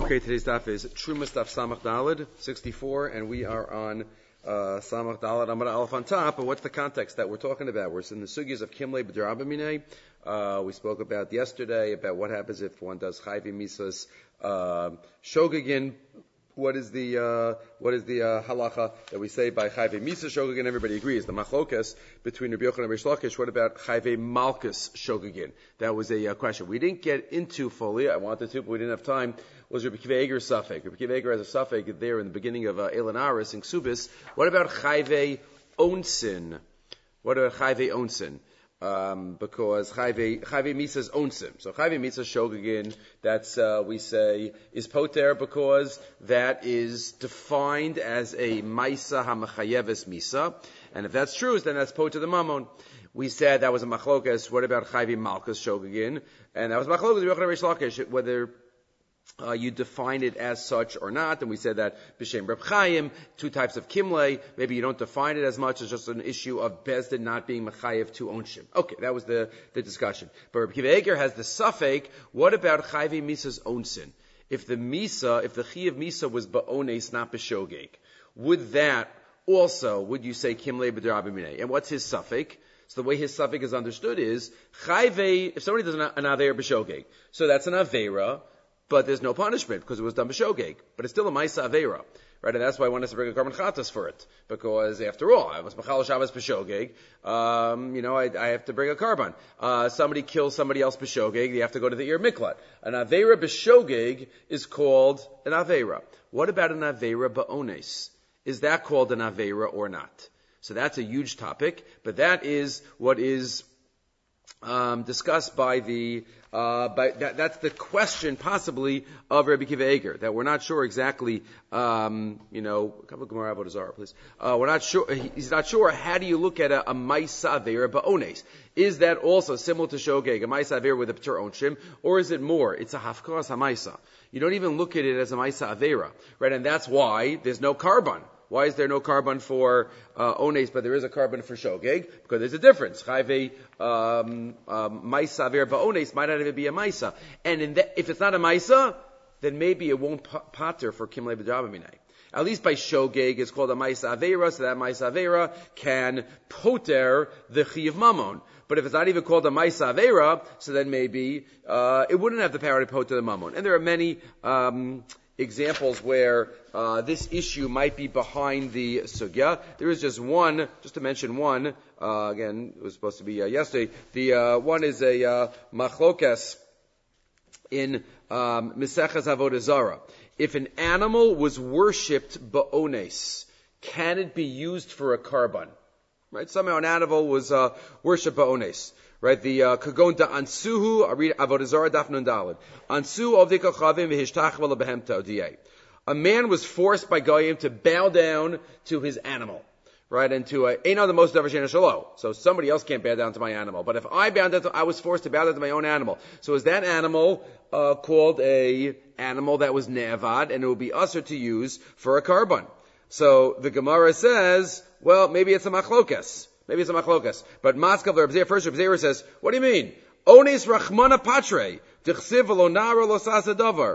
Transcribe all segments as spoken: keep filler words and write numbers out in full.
Okay, today's daf is Trumas daf Samach Daled, sixty-four, and we are on uh, Samach Daled Amar Aleph on top. But what's the context that we're talking about? We're in the sugyas of Kimlei B'Derabamine. Uh, we spoke about yesterday about what happens if one does Chayvi Misas uh, Shogegin. What is the uh, what is the uh, halacha that we say by Chayve Misa Shogegin? Everybody agrees. The machlokas between Rabbi Yochanan and Reish Lakish. What about Chayve Malkus Shogegin? That was a uh, question. We didn't get into fully. I wanted to, but we didn't have time. Was Rabbi Kiva Eger's suffix? Rabbi Kiva Eger has a suffix there in the beginning of uh, Elan Aris in Ksubis. What about Chayve Onsin? What about Chayve Onsin? Um, because Chayve Chayve Misa's onsim. So Chayve Misa Shogegin, that's uh, we say is poter because that is defined as a Maisa Hamachayeves Misa, and if that's true, then that's poter the Mammon. We said that was a machlokas. What about Chayve Malkus Shogegin? And that was machlokas Reish Lakish, whether Uh, you define it as such or not, and we said that b'shem Reb Chaim, two types of kimlei. Maybe you don't define it as much as just an issue of bezdin not being mechayev to onshim. Okay, that was the the discussion. But Reb Kiva Eger has the suffix. What about chayve misa's onsin? If the misa, if the chi of misa was ba'ones, not b'shogeg, would that also would you say kimlei b'derabimine? And what's his suffix? So the way his suffix is understood is chayve. If somebody does an aveira b'shogeg, so that's an aveira. But there's no punishment because it was done b'shogeg. But it's still a ma'isa aveira, right? And that's why I wanted to bring a carbon chatas for it, because after all, I was machal shabbos b'shogeg. Um, you know, I, I have to bring a carbon. Uh, somebody kills somebody else b'shogeg. You have to go to the ir miklat. An aveira b'shogeg is called an aveira. What about an aveira ba'ones? Is that called an aveira or not? So that's a huge topic. But that is what is Um, discussed by the, uh, by that, that's the question possibly of Rabbi Kiva Eger, that we're not sure exactly, um, you know, a couple of Gemara Avodah Zarah, please. Uh, we're not sure, he's not sure how do you look at a, a Maisa Aveira Ba'ones. Is that also similar to Shogeg, a Maisa Aveira with a P'tur Onshim, or is it more? It's a Hafkas HaMaisa. You don't even look at it as a Maisa Aveira, right? And that's why there's no carbon. Why is there no carbon for uh, ones, but there is a carbon for shogeg? Because there's a difference. Chayve um, um, maisa ver ba'ones might not even be a maisa, and in that, if it's not a maisa, then maybe it won't pater for kimlei b'derabamine. At least by shogeg, it's called a maisa avera, so that maisa avera can poter the chi of mammon. But if it's not even called a maisa avera, so then maybe uh, it wouldn't have the power to poter the mammon. And there are many Um, examples where uh, this issue might be behind the sugya. There is just one, just to mention one, uh, again, it was supposed to be uh, yesterday. The uh, one is a uh, machlokas in um, Mesechas Avodah Zarah. If an animal was worshipped ba'ones, can it be used for a karban? Right? Somehow an animal was uh, worshipped ba'ones. Right, the kagon da ansuhu, I read Avodah Zarah daf nun daled. Ansu ovdika chavim v'hishtach v'la behemta odiyeh. A man was forced by goyim to bow down to his animal, right, and to a ein the most davar she'ena shelo. So somebody else can't bow down to my animal. But if I bow down, to, I was forced to bow down to my own animal. So is that animal uh, called a animal that was ne'avad, and it would be usher to use for a karban? So the Gemara says, well, maybe it's a machlokas. Maybe it's a machlokas. But Maskav, first Reb Zera says, what do you mean? Ones rachmana patre, dichsiv v'lonara losasa davar.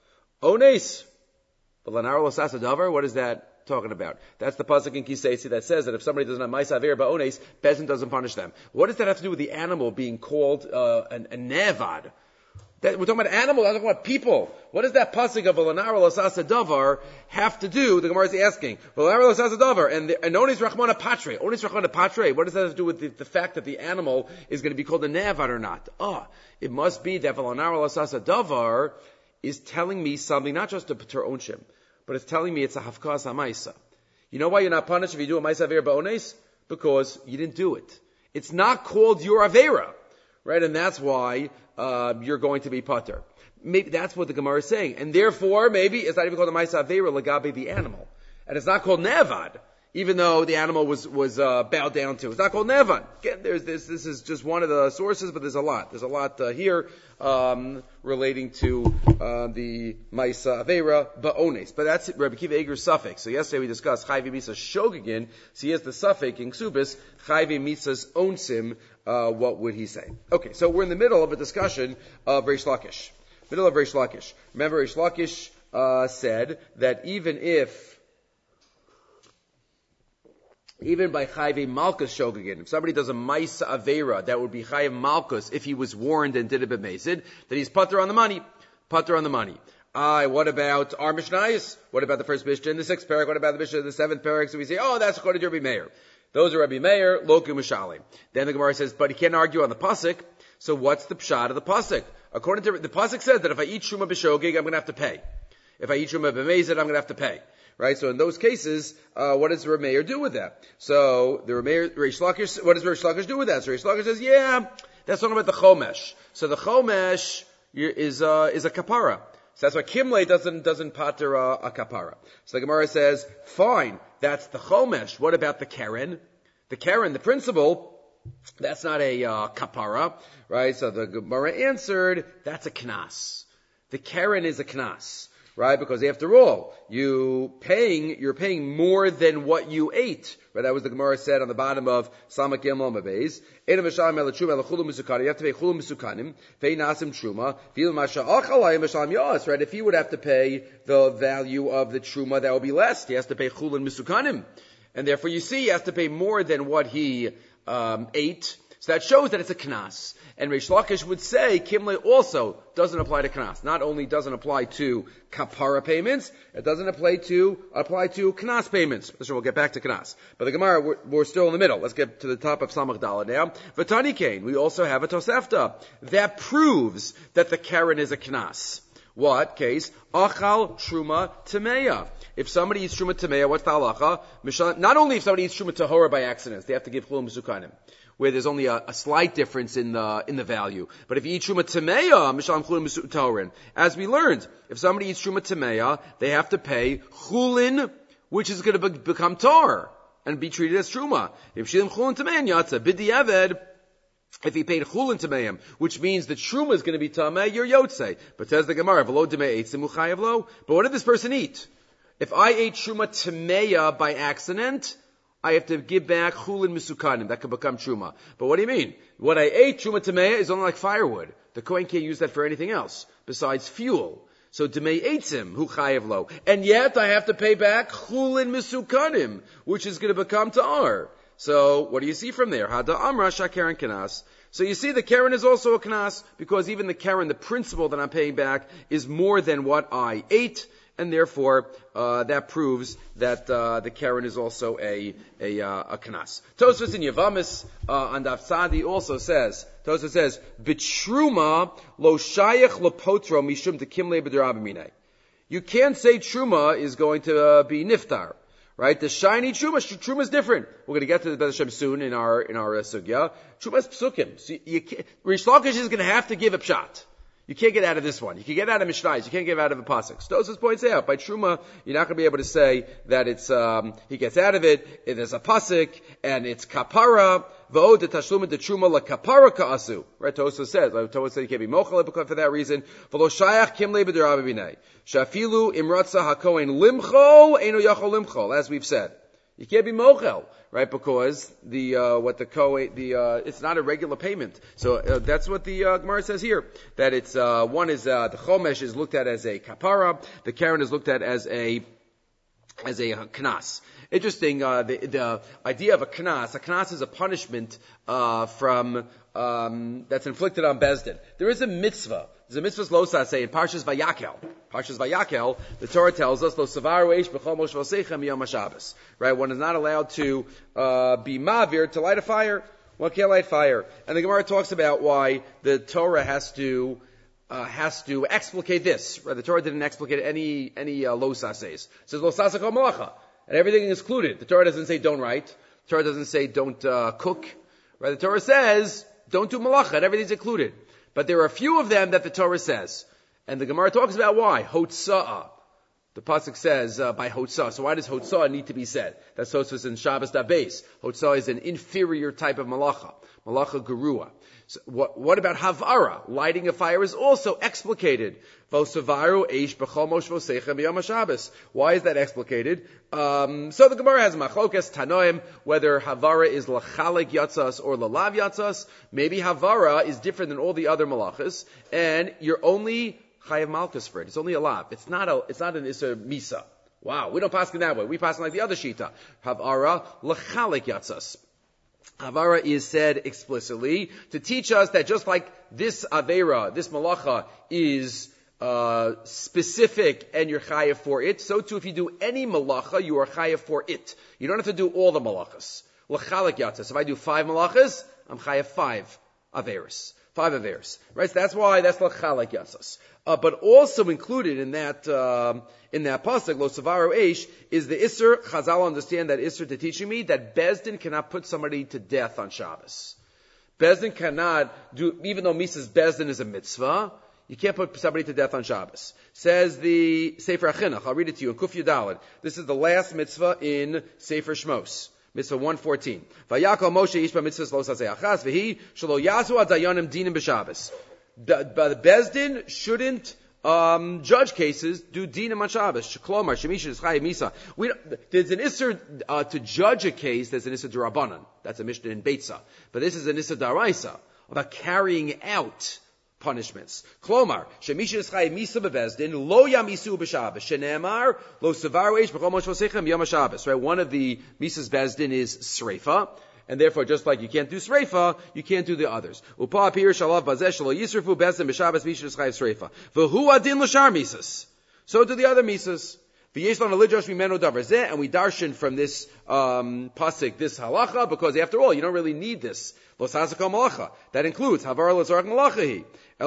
Ones, v'lonara losasa davar, what is that talking about? That's the pasuk in Kisei that says that if somebody doesn't have ma'isa avir ba'ones, Bezin doesn't punish them. What does that have to do with the animal being called uh, an, a nevad? That, we're talking about animals, we're talking about people. What does that pasuk of v'lonara losasa davar have to do? The Gemara is asking. V'lonara losasa davar, and the, and onis rachmana patre. Onis rachmana patre. What does that have to do with the, the fact that the animal is going to be called a nevad or not? Ah, it must be that v'lonara losasa davar is telling me something, not just a p'tur onshim, but it's telling me it's a hafkas ha'maisa. You know why you're not punished if you do a maisa avera ba'ones? Because you didn't do it. It's not called your avera. Right, and that's why uh, you're going to be pater. Maybe that's what the Gemara is saying, and therefore maybe it's not even called a ma'isa avera lagabe the animal, and it's not called nevad, even though the animal was was uh, bowed down to. It's not called nevad. Again, there's this. This is just one of the sources, but there's a lot. There's a lot uh, here um, relating to uh, the ma'isa avera ba'ones. But that's Rabbi Kiva Eger's suffix. So yesterday we discussed chayve misa shogegin. So he has the suffix in ksubis chayve misa's onsim. Uh, what would he say? Okay, so we're in the middle of a discussion of Reish Lakish. Middle of Reish Lakish. Remember, Reish Lakish uh, said that even if, even by Chayve Malkus Shogegin, if somebody does a Maisa Aveira, that would be Chayve Malkus if he was warned and did it b'mezid, that he's putter on the money. Putter on the money. Uh, what about our Mishnayos? What about the first Mishnah in the sixth parak? What about the Mishnah in the seventh parak? So we say, oh, that's according to Rabbi Meir. Those are Rabbi Meir, Loku Mishalim. Then the Gemara says, but he can't argue on the pasuk. So what's the pshat of the pasuk? According to the pasuk says that if I eat Shuma b'shogeg, I'm going to have to pay. If I eat Shuma b'mezid, I'm going to have to pay. Right? So in those cases, uh, what does Rabbi Meir do with that? So the Rabbi Meir, Reish Lakish, what does Reish Lakish do with that? So Reish Lakish says, yeah, that's talking about the Chomesh. So the Chomesh is, uh, is a kapara. So that's why Kimle doesn't, doesn't pater a, a kapara. So the Gemara says, fine, that's the Chomesh. What about the Keren? The Keren, the principle, that's not a uh, kapara, right? So the Gemara answered, that's a knas. The Keren is a knas, right? Because after all, you paying, you're paying more than what you ate. Right? That was the Gemara said on the bottom of Samak Yom Beis. You have to pay chulu misukanim, pay nasim truma, right? If he would have to pay the value of the truma, that would be less. He has to pay chulun misukanim. And therefore you see he has to pay more than what he um, ate. So that shows that it's a knas. And Reish Lakish would say Kimle also doesn't apply to knas. Not only doesn't apply to kapara payments, it doesn't apply to apply to knas payments. So we'll get back to knas. But the Gemara, we're, we're still in the middle. Let's get to the top of Samach Daled now. Vatani Kain, we also have a Tosefta that proves that the Keren is a knas. What case? Achal Truma Tameya. If somebody eats Truma Tameya, what's the halacha? Not only if somebody eats Truma Tahora by accident, they have to give Chulum Sukanim, where there's only a, a slight difference in the in the value. But if you eat Truma Tameya, Mishlam Chulin Tahorin, as we learned, if somebody eats Truma Tameya, they have to pay Chulin, which is going to be, become Tar, and be treated as Truma. If Shilim Chulin Tameya, Yatza, Bidi Eved, if he paid Chulin Tameim, which means the Truma is going to be Tameh, you're Yotzei. But says the Gemara, V'lo Demei Eitzim Uchayev Lo. But what did this person eat? If I ate Truma Tameya by accident, I have to give back Chulin Misukanim. That could become Truma. But what do you mean? What I ate, Truma Tameya, is only like firewood. The Kohen can't use that for anything else besides fuel. So Demei Eitzim, Hu Chayev Lo. And yet I have to pay back Chulin Misukanim, which is going to become Ta'ar. So what do you see from there? Hada Amra Shakeren Kanas. So you see the Keren is also a Kanas, because even the Keren, the principal that I'm paying back, is more than what I ate. And therefore, uh, that proves that, uh, the Keren is also a, a, uh, a Knas. Tosfos in Yavamis, uh, on Daf Tzadi also says, Tosfos says, B'truma lo shayach lo potro mishum tekimle b'derabimine. You can't say Truma is going to uh, be Niftar. Right? The shiny Truma, Truma is different. We're going to get to the Beth Hashem soon in our, in our uh, Sugya. Truma is Psukim. So you, you can't, Rish Lakish is going to have to give a pshat. You can't get out of this one. You can get out of Mishnayos. You can't get out of a pasuk. Tosfos points out, by Truma, you're not going to be able to say that it's, um, he gets out of it, there's a pasuk, and it's kapara, v'od de tashlum de Truma la kapara ka'asu. Right? Tosfos says, Tosfos says you can't be mochel for that reason. V'lo shayach kim le b'derabah b'nei. Shafilu imratza hakohen limchol, eino yachol limchol, as we've said. You can't be mochel, right? Because the uh, what the kohen, the uh, it's not a regular payment. So uh, that's what the uh, Gemara says here. That it's uh, one is uh, the chomesh is looked at as a kapara, the keren is looked at as a as a knas. Interesting. Uh, the, the idea of a knas. A knas is a punishment uh, from um, that's inflicted on Bezdin. There is a mitzvah. There's a mitzvah losa say in Parshas Vayakel. Parshas Vayakel, the Torah tells us, "Lo savaru eish b'chol mosh v'seichem miyom haShabbos." Right? One is not allowed to uh, be mavir to light a fire. One can't light fire. And the Gemara talks about why the Torah has to uh, has to explicate this. Right? The Torah didn't explicate any any uh, losa says. It says lo sasa kol malacha, and everything is included. The Torah doesn't say don't write. The Torah doesn't say don't uh, cook. Right? The Torah says don't do malacha, and everything's included. But there are a few of them that the Torah says. And the Gemara talks about why. Hotza'ah. The pasuk says uh, by Hotza'ah. So why does Hotza'ah need to be said? That's Tosfos in Shabbos Dabbeis. Hotza'ah is an inferior type of malacha. Malacha gerua. So what, what about Havara? Lighting a fire is also explicated. Vosavaru eish b'chol mosh v'seichem b'yom haShabbos. Why is that explicated? Um, so the Gemara has machlokas tanoim whether Havara is lachalik yatzas or lalav yatzas. Maybe Havara is different than all the other malachas, and you're only chayav malchus for it. It's only a lav. It's not a, it's not an Isser Misa. Wow, we don't pass it that way. We pass it like the other Shita. Havara l'chalik yatzas. Havara is said explicitly to teach us that just like this Avera, this Malacha is uh, specific and you're chayav for it, so too if you do any Malacha, you are chayav for it. You don't have to do all the Malachas. L'chalik yatzas. If I do five Malachas, I'm chayav five Averas. Five Averas. Right? So that's why that's l'chalik yatzas. Uh, but also included in that, uh, in that pasuk, lo savaro eish, is the Isser. Chazal understand that Isser to teaching me that Bezdin cannot put somebody to death on Shabbos. Bezdin cannot do, even though Mises Bezdin is a mitzvah, you can't put somebody to death on Shabbos. Says the Sefer Achinuch, I'll read it to you in Kuf Yudalid. This is the last mitzvah in Sefer Shmos. Mitzvah one fourteen. Vayakol Moshe Yishba mitzvahs lo sasei achas, v'hi shelo yazu ad dayanim dinim b'Shabbos. But the Bezdin shouldn't um, judge cases, do dinim on Shabbos. Sheklomar, shemisha, eschayim, misa. We don't, there's an isser uh, to judge a case. There's an isser d'Rabbanan. That's a Mishnah in Beitza. But this is an isser d'Araisa about carrying out punishments. Klomar, shemisha, eschayim, misa bebezdin lo yamisu b'Shabbos. Shenemar lo sevaru eish b'chol mosh v'sechem yom Shabbos. Right. One of the misas bezdin is sreifa. And therefore, just like you can't do sreifa, you can't do the others. Upa apir shalav bazesh shalo yisrafu bezdim b'Shabbos mishus chayiv sreifa. V'hu adin l'shar misas. So do the other misas. V'yesh lana lidrash mimeno davar zeh, and we darshan from this um, pasuk, this halacha, because after all, you don't really need this. Los hasakol malacha. That includes havar l'zarach malachahi.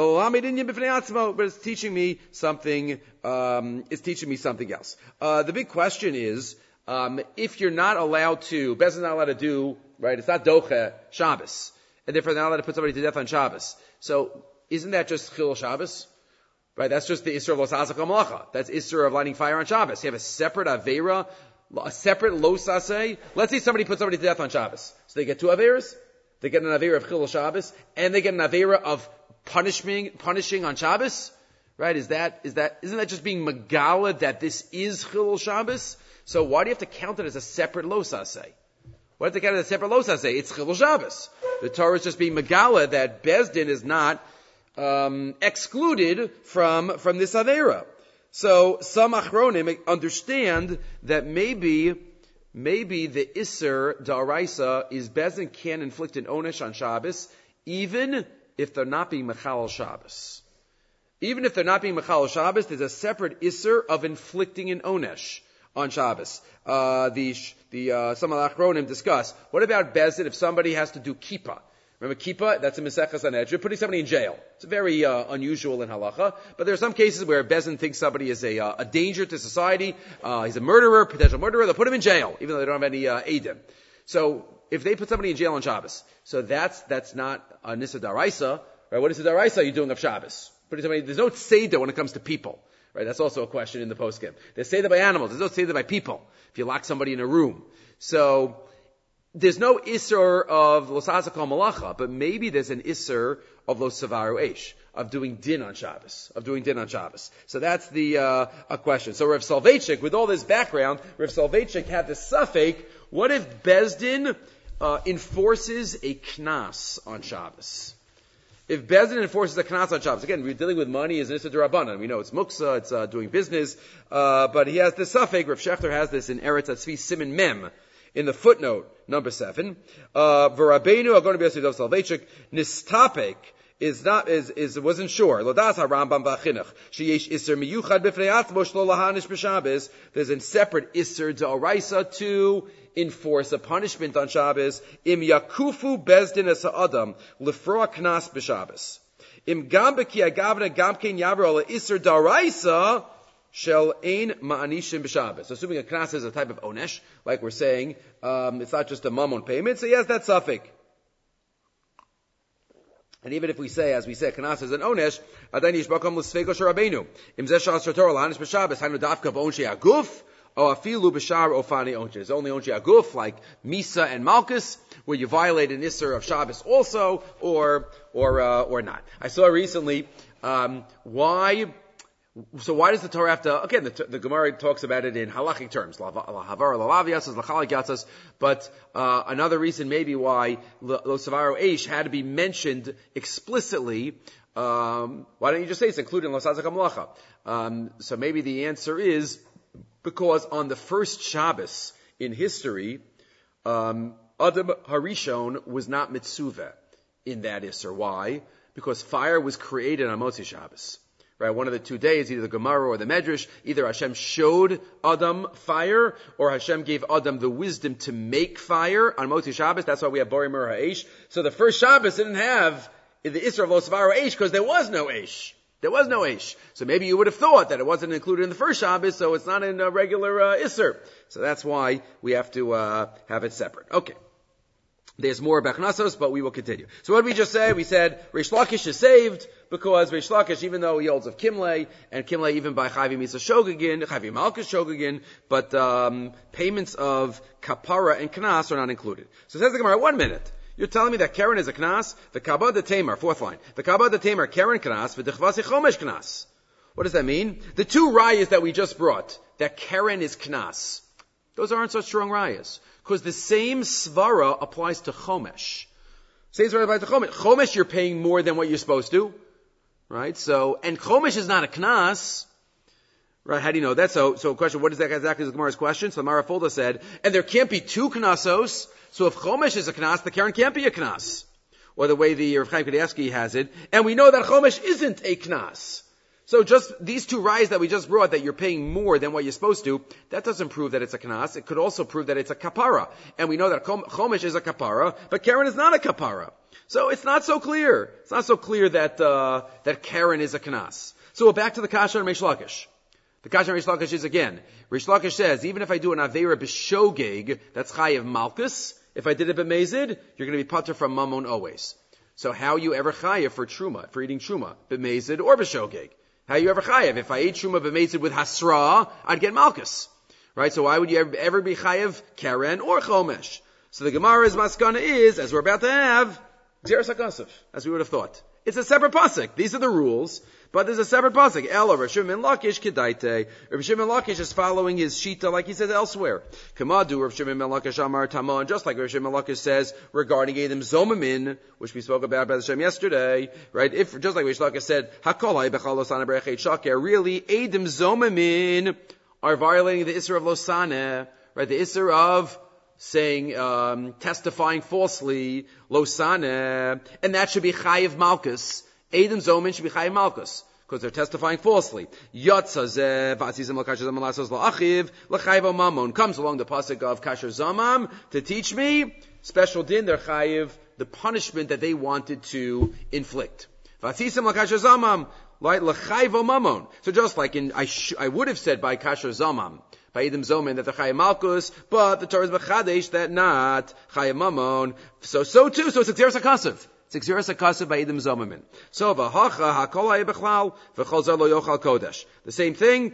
But it's teaching me something. Um, it's teaching me something else. Uh, the big question is, um, if you're not allowed to, Bez is not allowed to do. Right, it's not doche Shabbos, and therefore they're not allowed to put somebody to death on Shabbos. So, isn't that just chil Shabbos? Right, that's just the Isser of Los Hazakol Malacha. That's Isser of lighting fire on Shabbos. You have a separate Avera, a separate Los Aseh. Let's say somebody puts somebody to death on Shabbos. So they get two Averas. They get an Avera of chil Shabbos, and they get an Avera of punishing, punishing on Shabbos. Right, is that, is that, isn't that just being Megala that this is chil Shabbos? So why do you have to count it as a separate Los Aseh? What if they count it as a separate Los Aseh? It's chil Shabbos. The Torah is just being Megala that Bezdin is not um, excluded from from this Avera. So some Achronim understand that maybe maybe the Isser Da'araisa is Bezdin can inflict an Onesh on Shabbos, even if they're not being Mechal Shabbos. Even if they're not being Mechal Shabbos, there's a separate Isser of inflicting an Onesh on Shabbos. Uh, the, the, uh, some of the Achronim discuss, what about Bezdin if somebody has to do Kippah? Remember Kippah? That's a Mesechus Sanhedrin, putting somebody in jail. It's very, uh, unusual in Halacha, but there are some cases where Bezdin thinks somebody is a, uh, a danger to society, uh, he's a murderer, potential murderer, they'll put him in jail, even though they don't have any, uh, Eidim. So, if they put somebody in jail on Shabbos, so that's, that's not a Nisa Daraisa, right? What is the Daraisa you're doing of Shabbos? Putting somebody, there's no Seder when it comes to people. Right, that's also a question in the postscript. They say that by animals. There's no say that by people. If you lock somebody in a room. So, there's no Isser of Los Hazakol Malacha, but maybe there's an Isser of Los Savaru Eish, of doing din on Shabbos, of doing din on Shabbos. So that's the, uh, a question. So Rav Soloveitchik, with all this background, Rav Soloveitchik had the suffix, what if Bezdin, uh, enforces a knas on Shabbos? If Bezdin enforces a knas on Shabbos, again, we're dealing with money as an Issa D'Rabbanan. We know it's muksa, it's uh, doing business, uh, but he has this suffix. Rav Shechter has this in Eretz Atzvi Siman Mem, in the footnote number seven. Uh, V'Rabbeinu, I'm going to be able to say Soloveitchik, nistapek is not is is wasn't sure. Lodas HaRambam v'Achinuch sheyesh iser miyuchad b'fnei atzmo shlo lahanish b'Shabbos. There's a separate iser d'oraisa to enforce a punishment on Shabbos. Im yakufu bezdin es ha'adam lefroa knas b'Shabbos. Im gam b'ki agavna gam ken yavro iser d'oraisa shel ein ma'anishim b'Shabbos. Assuming a knas is a type of onesh, like we're saying, um, it's not just a mammon payment. So yes, that's suffix. And even if we say, as we say, Kanas is an Onesh, Adayin Yishbakom L'Sfeiko Sharabeinu. Im Zeh Shas Torah L'Hanish B'Shabbos, Hainu Dafka B'Onshei Aguf, O Afilu B'Shar Ofani Onshei. It's only Onshei Aguf, like Misa and Malchus, where you violate an Isser of Shabbos also, or, or, uh, or not. I saw recently, um, why, so why does the Torah have to, again, the, the Gemara talks about it in halachic terms, Lahavar, Lalav Lachalik Yatzas, but, uh, another reason maybe why Lo Savaro Eish had to be mentioned explicitly, Um, why don't you just say it's included in Lo Sazak HaMelacha? Um, so maybe the answer is because on the first Shabbos in history, um, Adam Harishon was not mitzuvah in that Isser. Why? Because fire was created on Motzi Shabbos. Right, one of the two days, either the Gemara or the Medrash, either Hashem showed Adam fire, or Hashem gave Adam the wisdom to make fire on Motzi Shabbos. That's why we have Bori Mur HaEsh. So the first Shabbos didn't have the Isser of Lo Svar Eish because there was no Eish. There was no Eish. So maybe you would have thought that it wasn't included in the first Shabbos, so it's not in a regular uh, Isser. So that's why we have to uh, have it separate. Okay. There's more about Knasos, but we will continue. So what did we just say? We said Reish Lakish is saved because Reish Lakish, even though he holds of Kimlei, and Kimlei even by Chavi Misa Shogegin, Chavi Malkus Shogegin, but um, payments of Kapara and Knas are not included. So it says the Gemara, one minute. You're telling me that Karen is a Knas? The Kabad the Tamar, fourth line. The Kabad the Tamar, Karen Knas, v'dechvasi Chomesh Knas. What does that mean? The two rayas that we just brought, that Karen is Knas, those aren't such strong rayas. Because the same svara applies to Chomesh. Same svara applies to Chomesh. Chomesh you're paying more than what you're supposed to. Right? So, and Chomesh is not a Knas. Right? How do you know that? So, so question, what is that exactly the Gemara's question? So the Mara Fulda said, and there can't be two Knasos, so if Chomesh is a Knas, the Karen can't be a Knas. Or the way the Rav Chaim Kanievsky has it. And we know that Chomesh isn't a Knas. So just these two rayas that we just brought, that you're paying more than what you're supposed to, that doesn't prove that it's a knas. It could also prove that it's a kapara. And we know that chomesh is a kapara, but Karen is not a kapara. So it's not so clear. It's not so clear that uh, that Karen is a knas. So we're back to the kasha and Reish Lakish. The kasha and Reish Lakish is again, Reish Lakish says, even if I do an aveira b'shogeg, that's chayav malkus. If I did it b'mezid, you're going to be pater from mamon always. So how you ever chayav for truma, for eating truma, b'mezid or b'shogeg? How you ever chayev? If I ate truma b'meitzid with hasra, I'd get malchus. Right? So why would you ever, ever be chayev Karen or chomesh? So the Gemara's maskana is, as we're about to have, Gzeras HaKosov, as we would have thought. It's a separate pasuk. These are the rules, but there's a separate pasuk. Ela Rav Shimon Lakish kedaite. Rav Shimon Lakish is following his shita like he says elsewhere. Kamadu Rav Shimon Lakish Amar Tamon, just like Rav Shimon Lakish says regarding Edom Zomamin, which we spoke about by Hashem yesterday, right? If just like Rav Lakish said, Hakolai bechal losana berechet shaker. Really, Edom Zomamin are violating the Isser of Losana, right? The Isser of saying, um, testifying falsely, Losana, and that should be Chayiv Malkus. Edom Zomin should be Chayiv Malkus, because they're testifying falsely. Yotzazeh, Vasizim Lakashazam Lasos La'achiv, L'Chayiv Mamon, comes along the pasuk of Kasher Zamam to teach me, special din, they're Chayiv, the punishment that they wanted to inflict. Vasizim Lakasher Zamam, L'Chayiv Mamon. So just like in, I, sh- I would have said by Kasher Zamam, by Edom Zomin, that the Chayav Malkus, but the Torah is B'chadesh, that not Chayav Mamon. So, so too, so it's a Gzeras HaKosov. It's Gzeras HaKosov by Edom Zomin. So, V'hacha HaKol HaYebechlal, V'chol Zer Lo Yochal Kodesh. The same thing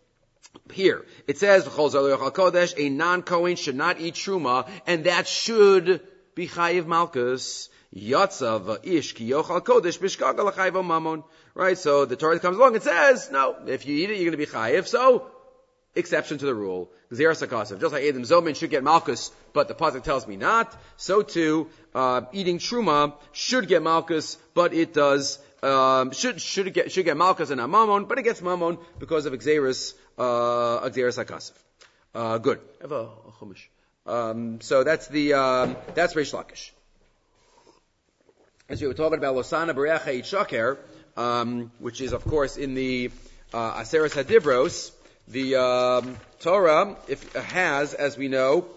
here. It says, V'chol Zer Lo Yochal Kodesh, a non-Kohen should not eat Truma, and that should be Chayav Malkus. Yatza V'ish Ki Yochal Kodesh, B'shkaga L'Chayav Mamon. Right, so the Torah comes along and says, no, if you eat it, you're going to be Chayav. So, exception to the rule. Gzeras HaKosov. Just like Edom Zomin should get Malkus, but the pasuk tells me not, so too, uh, eating Truma should get Malkus, but it does, um, should, should get, should get Malkus and not Mammon, but it gets Mammon because of Gzeras, uh, Gzeras HaKosov. Uh, good. I have a, a chumash. Um, so that's the, um, that's Reish Lakish. As we were talking about Losana Bereach Ha'it Shaker, um, which is of course in the, uh, Aseres HaDibros. The um, Torah if, has, as we know,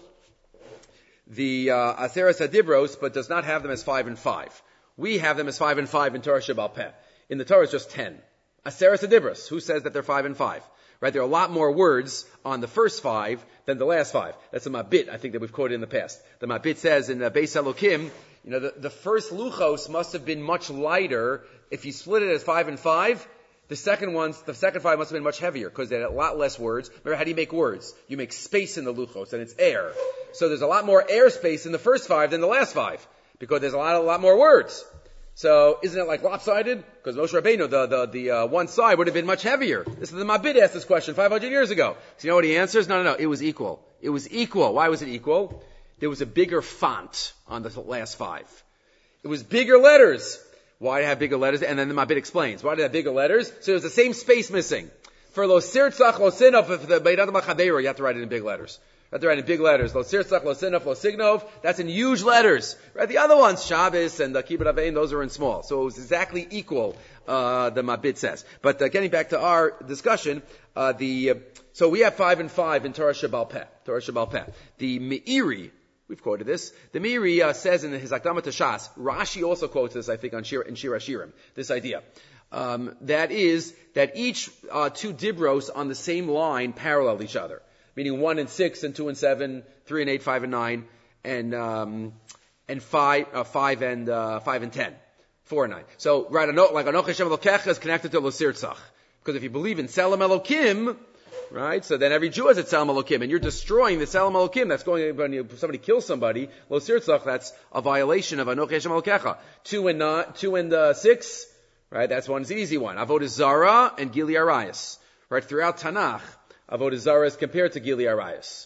the uh, Aseres HaDibros, but does not have them as five and five. We have them as five and five in Torah Shebal Peh. In the Torah, it's just ten. Aseres HaDibros, who says that they're five and five? Right, there are a lot more words on the first five than the last five. That's a Mabit, I think, that we've quoted in the past. The Mabit says in uh, Beis Elokim, you know, the, the first Luchos must have been much lighter. If you split it as five and five, the second ones, the second five must have been much heavier because they had a lot less words. Remember, how do you make words? You make space in the luchos, and it's air. So there's a lot more air space in the first five than the last five because there's a lot, a lot more words. So isn't it like lopsided? Because Moshe Rabbeinu, the the the uh, one side would have been much heavier. This is the Mabit asked this question five hundred years ago. So you know what he answers? No, no, no. It was equal. It was equal. Why was it equal? There was a bigger font on the last five. It was bigger letters. Why did it have bigger letters? And then the Mabit explains. Why did it have bigger letters? So there's the same space missing. For lo sirtzach lo sinov, for the Beirat Machabeiro, you have to write it in big letters. You have to write in big letters. Lo sirtzach lo sinov lo signov, that's in huge letters. Right? The other ones, Shabbos and the Kibbut Avein, those are in small. So it was exactly equal, uh, the Mabit says. But uh, getting back to our discussion, uh, the, uh, so we have five and five in Torah Shebal Peh. Torah Shebal Peh. The Meiri, we've quoted this. The Meiri uh, says in his Akdama to Shas, Rashi also quotes this, I think, on Shir, in Shir Hashirim, this idea. Um, that is, that each uh, two dibros on the same line parallel each other. Meaning one and six and two and seven, three and eight, five and nine, and um, and five, uh, five and uh, five and ten, four and nine. So, right, like Anoch Hashem Elokecha is connected to Lo Sirtzach. Because if you believe in Tselem Elokim, right? So then every Jew has a Tselem Elokim, and you're destroying the Tselem Elokim. That's going when you, somebody kills somebody. Lo Sirtzach, that's a violation of Anoch Hashem Elokecha. Two and nine, two and uh, six, right? That's one's easy one. Avodah Zara and Gili Arayas, right? Throughout Tanakh, Avodah Zara is compared to Gili Arayas.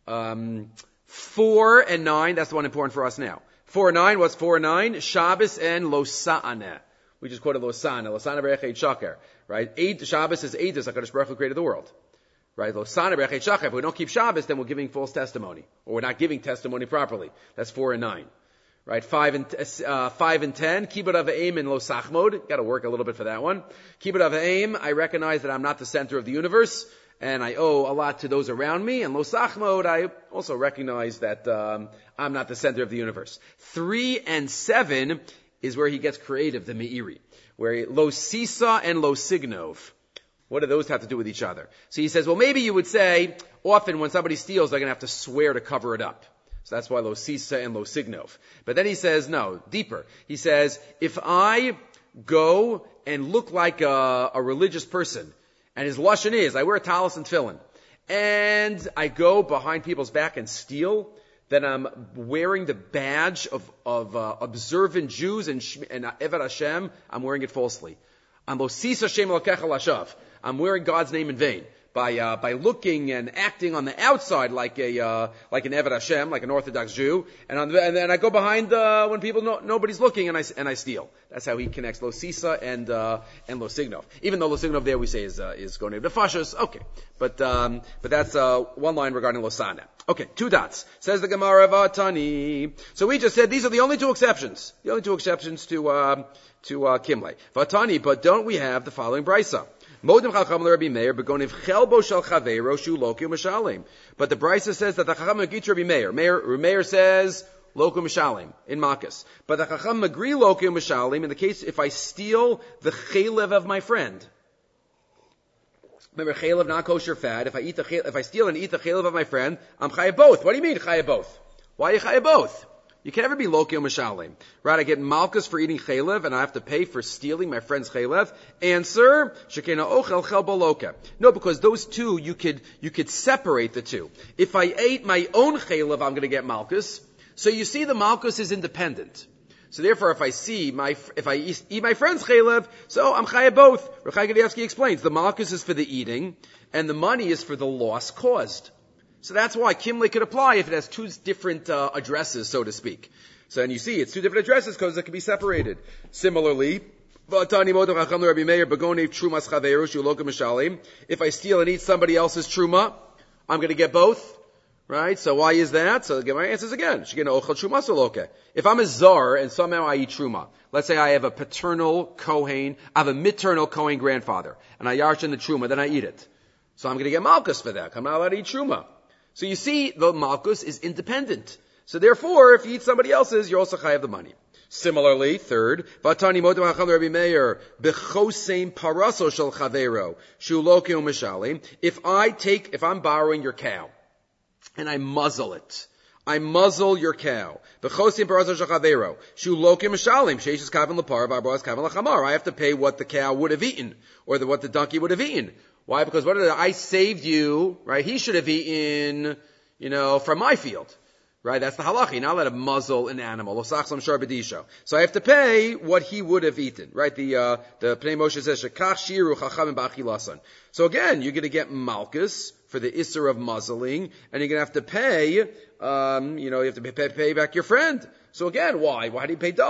Um, four and nine, that's the one important for us now. Four and nine, what's four and nine? Shabbos and Losa'aneh. We just quoted Losana. Losana Berechei Shaker. Right? Eight, Shabbos is eight, HaKadosh Baruch Hu created the world. Right? Losana Berechei Shaker. If we don't keep Shabbos, then we're giving false testimony. Or we're not giving testimony properly. That's four and nine. Right? Five and, uh, five and ten. Kibbut Avayim and Losachmod. Gotta work a little bit for that one. Kibbut Avayim, I recognize that I'm not the center of the universe, and I owe a lot to those around me. And Losachmod, I also recognize that, um, I'm not the center of the universe. Three and seven is where he gets creative, the Meiri, where Lo Sisa and Lo Signov. What do those have to do with each other? So he says, well, maybe you would say, often when somebody steals, they're going to have to swear to cover it up. So that's why Lo Sisa and Lo Signov. But then he says, no, deeper. He says, if I go and look like a, a religious person, and his lashon is, I wear a talis and tefillin, and I go behind people's back and steal, then I'm wearing the badge of, of uh, observant Jews and, and uh, Eved Hashem. I'm wearing it falsely. I'm Losis Hashem Elokecha Lashav. I'm wearing God's name in vain. By, uh, by looking and acting on the outside like a, uh, like an Eved Hashem, like an Orthodox Jew. And, on the, and then I go behind, uh, when people know, nobody's looking and I, and I steal. That's how he connects Lo Sisa and, uh, and Lo Signov. Even though Lo Signov there we say is, uh, is going to the Fashas. Okay. But, um, but that's, uh, one line regarding Losana. Okay, two dots. Says the Gemara Vatani. So we just said these are the only two exceptions. The only two exceptions to, uh, to, uh, Kimle. Vatani, but don't we have the following brisa? Modim Chacham Rabbi Meir begoniv chelbo shel chaveiro shu loki u'mishalim. But the brisa says that the Chacham agreed to Rabbi Meir. Meir, Meir says loki u'mishalim in Makkas. But the Chacham agree loki u'mishalim in the case if I steal the chaylev of my friend. Remember, chaylev not kosher fat. If I eat the chaylev, if I steal and eat the chaylev of my friend, I'm chayav both. What do you mean chayav both? Why are you chayav both? You can never be loki or mishalim. Right, I get malchus for eating chaylev, and I have to pay for stealing my friend's chaylev. Answer, shekena ochel chel boloka. No, because those two, you could, you could separate the two. If I ate my own chaylev, I'm going to get malchus. So you see the malchus is independent. So therefore, if I see my, if I eat, eat my friend's chaylev, so I'm chayav both. Rechai Gadievsky explains, the malchus is for the eating, and the money is for the loss caused. So that's why Kimle could apply if it has two different uh, addresses, so to speak. So, and you see, it's two different addresses because it can be separated. Similarly, if I steal and eat somebody else's truma, I'm going to get both. Right? So why is that? So get my answers again. If I'm a zar and somehow I eat truma, let's say I have a paternal Kohen, I have a maternal Kohen grandfather, and I yarshin the truma, then I eat it. So I'm going to get malchus for that. I'm not allowed to eat truma. So you see, the malchus is independent. So therefore, if you eat somebody else's, you're also chayav the money. Similarly, third, Vatani Modim Hacham Rabbi Meir bechosem paraso shel chavero shuloki u'mishalim. If I take, if I'm borrowing your cow and I muzzle it, I muzzle your cow. Bechosem paraso shel chavero shuloki u'mishalim sheishes kaven lepar v'arbos kaven lechamar. I have to pay what the cow would have eaten or the, what the donkey would have eaten. Why? Because what did I, I saved you, right? He should have eaten, you know, from my field. Right? That's the halacha. You're not allowed to muzzle an animal. So I have to pay what he would have eaten. Right? The, uh, the Pnei Moshe says, Shekach shiru chachamim b'achilasan. So again, you're going to get malchus for the isser of muzzling, and you're going to have to pay, um, you know, you have to pay, pay back your friend. So again, why? Why do you pay double?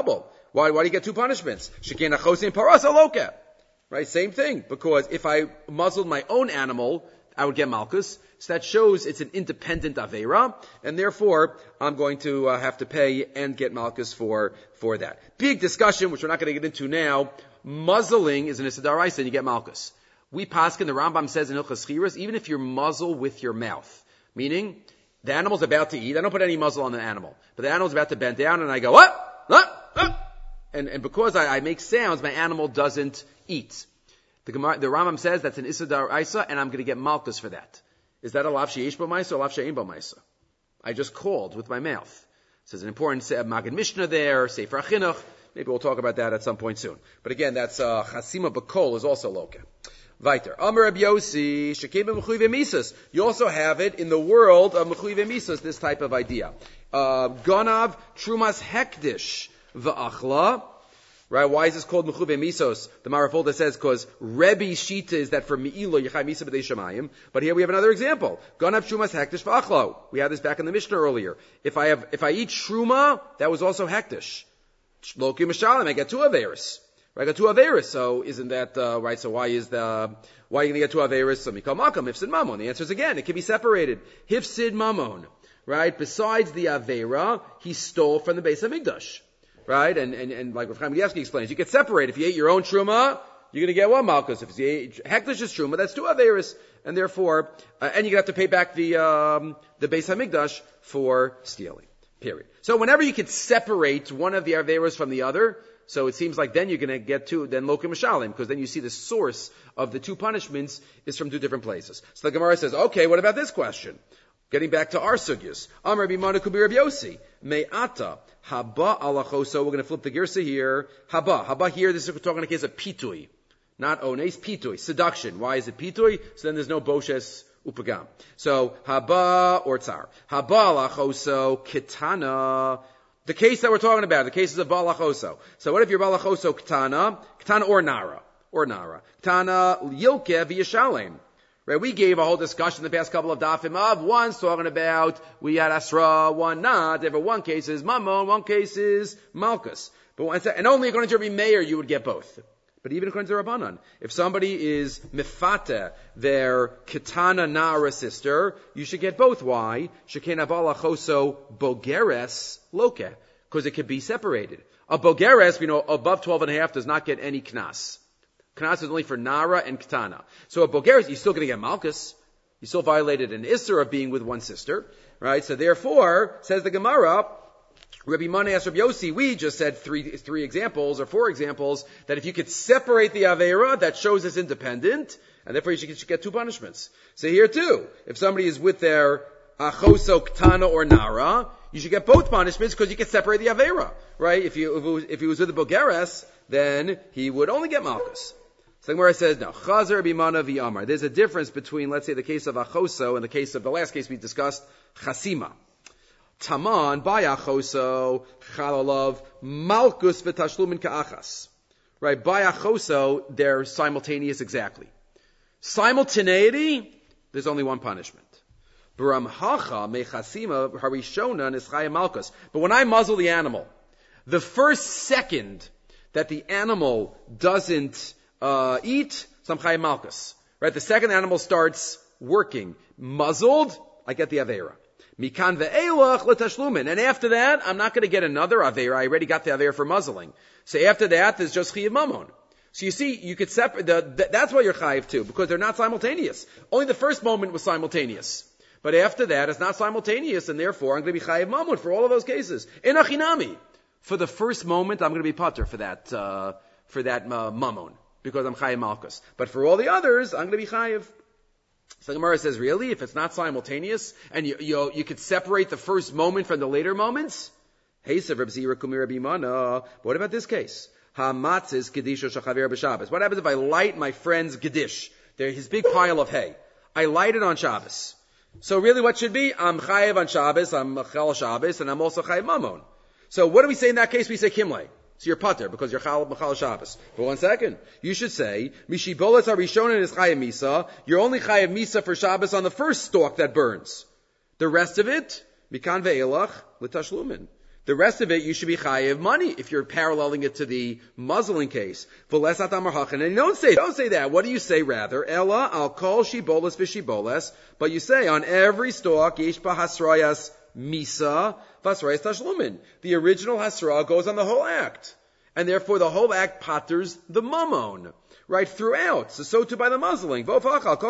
Why, why do you get two punishments? Shekina chosin paras aloka. Right, same thing. Because if I muzzled my own animal, I would get malchus. So that shows it's an independent avera, and therefore I'm going to uh, have to pay and get malchus for for that. Big discussion, which we're not going to get into now. Muzzling is an issa d'oraisa, and you get malchus. We paskin, the Rambam says in Hilchos Chiras, even if you muzzle with your mouth, meaning the animal's about to eat, I don't put any muzzle on the animal, but the animal's about to bend down, and I go what, what, what, and and because I, I make sounds, my animal doesn't eat. The, the Rambam says that's an issa d'oraisa, and I'm going to get malchus for that. Is that a lav sheyesh bo ma'isa or lav she'ein bo ma'isa? I just called with my mouth. So there's an important Maggid Mishnah there, Sefer HaChinuch. Maybe we'll talk about that at some point soon. But again, that's uh, chasima b'kol is also loka. Weiter. Amar Reb Yossi, shekei b'mechuy v'misas. You also have it in the world of mechuy v'misas, this type of idea. Uh, Ganav trumas hekdish v'achla. Right? Why is this called mechuve misos? The Marafolda says because Rebbe Shita is that for Me'ilo Yechai Misa B'dei Shemayim. But here we have another example. Ganab Shumas Hektish V'achlo. We had this back in the Mishnah earlier. If I have, if I eat Truma, that was also Hektish. Loki Mishalim, I get two Averis. Right? I got two Averis. So isn't that, uh, right? So why is the, why are you going to get two Averis? So Mikal Makam, Hifsid Mamon. The answer is again, it can be separated. Hifsid Mamon. Right? Besides the Avera, he stole from the Beis HaMikdash. Right? And, and, and like Rav Chaim Kanievsky explains, you get separate. If you ate your own truma, you're going to get one malchus. If you ate hektish is truma, that's two averis. And therefore, uh, and you're going to have to pay back the, um, the Beis HaMikdash for stealing. Period. So whenever you could separate one of the averis from the other, so it seems like then you're going to get two, then lokim mishalim, because then you see the source of the two punishments is from two different places. So the Gemara says, okay, what about this question? Getting back to our sugyas. Amar Bimana Kubi Reb Yossi. Me'ata. Haba alachoso. We're going to flip the girsa here. Haba. Haba here, this is we're talking in the case of pitui. Not ones, pitui. Seduction. Why is it pitui? So then there's no boshes upagam. So, haba or tsar. Haba alachoso kitana. The case that we're talking about, the cases of balachoso. So what if you're balachoso kitana? Kitana or nara. Or nara. Kitana yilke v'yashalem. Right, we gave a whole discussion the past couple of dafim of one's talking about we had asra, one not. Ever one case is mammon, one case is malchus. But one, and only according to Rabbi Meir you would get both. But even according to Rabbanan, if somebody is mifata, their kitana nara sister, you should get both. Why? Shekena balachoso bogeres loke, because it could be separated. A bogeres, you know, above twelve and a half does not get any knas. Knas is only for Nara and Ketana. So a Bogeres, you're still going to get Malchus. You still violated an Isser of being with one sister. Right? So therefore, says the Gemara, Rabbi Mana asked Rabbi Yossi, we just said three, three examples or four examples that if you could separate the Aveira, that shows it's independent, and therefore you should, you should get two punishments. So here too, if somebody is with their Achoso, Ketana, or Nara, you should get both punishments because you can separate the Aveira. Right? If you, if, it was, if he was with the Bogeres, then he would only get Malchus. So the Gemara says, no, Chazer b'mana v'yamar. There's a difference between, let's say, the case of Achoso and the case of the last case we discussed, Chasima. Taman, by Achoso, Chalalav, Malkus v'tashlumin ka'achas. Right, by Achoso, they're simultaneous exactly. Simultaneity, there's only one punishment. B'ramhacha mechasima harishona nischaya Malkus. But when I muzzle the animal, the first second that the animal doesn't Uh, eat, some chayim malchus. Right? The second animal starts working. Muzzled, I get the avera. Mikan ve'elach l'tashlumin. And after that, I'm not going to get another avera. I already got the avera for muzzling. So after that, there's just chayiv mamon. So you see, you could separate, the, the, that's why you're chayiv too, because they're not simultaneous. Only the first moment was simultaneous. But after that, it's not simultaneous, and therefore I'm going to be chayiv mamon for all of those cases. In achinami. For the first moment, I'm going to be pater for that, uh, for that uh, mamon. Because I'm chayiv malchus. But for all the others, I'm going to be chayiv. So the Gemara says, really? If it's not simultaneous, and you, you, you could separate the first moment from the later moments? Hey, Reb Zira Kumir Rabbi Mana. What about this case? Hamatzis Kedisha Shachaver b'Shabbos. What happens if I light my friend's Gedish? There, his big pile of hay. I light it on Shabbos. So really what should be? I'm chayiv on Shabbos, I'm chal Shabbos, and I'm also chayiv mamon. So what do we say in that case? We say kimle. So you're pater, because you're chal machal Shabbos. But one second. You should say, Mishibolas Arishonin is chayav misa. You're only chayav misa for Shabbos on the first stalk that burns. The rest of it, Mikan ve'elach l'tashlumin. The rest of it, you should be chayiv money if you're paralleling it to the muzzling case. And you don't say, don't say that. What do you say rather? Ella al kol shibolas v'shibolas. But you say on every stalk, yesh ba hasrayas misa v'hasrayas tashlumin. The original hasra goes on the whole act. And therefore the whole act patters the mammon. Right, throughout. So, so too by the muzzling. So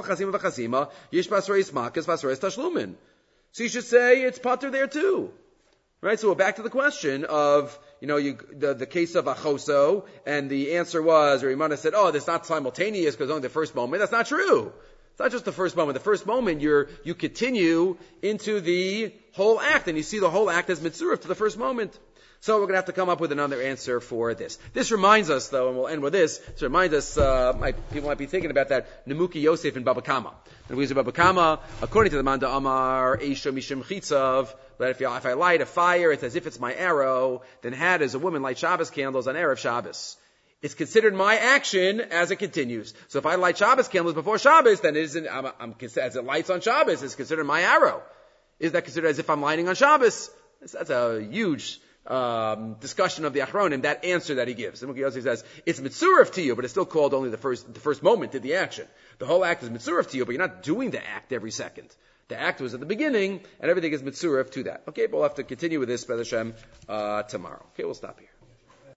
you should say it's pater there too. Right, so we're back to the question of, you know, you, the, the case of Achoso, and the answer was, or Imana said, oh, that's not simultaneous because only the first moment. That's not true. It's not just the first moment. The first moment, you're, you continue into the whole act, and you see the whole act as mitzurif to the first moment. So we're going to have to come up with another answer for this. This reminds us, though, and we'll end with this, to remind us, uh, might, people might be thinking about that, Nemuki Yosef in Baba Kama. And we use Baba Kama, according to the Manda Amar, Eisha Mishim Chitzav, but if, you, if I light a fire, it's as if it's my arrow, then had as a woman light Shabbos candles on Erev Shabbos. It's considered my action as it continues. So if I light Shabbos candles before Shabbos, then it isn't, I'm, I'm, as it lights on Shabbos, it's considered my arrow. Is that considered as if I'm lighting on Shabbos? That's a huge Um, discussion of the Achronim, that answer that he gives. And Yosef says, it's mitzurif to you, but it's still called only the first, the first moment did the action. The whole act is mitzurif to you, but you're not doing the act every second. The act was at the beginning, and everything is mitzurif to that. Okay, but we'll have to continue with this, B'ez Hashem, uh, tomorrow. Okay, we'll stop here.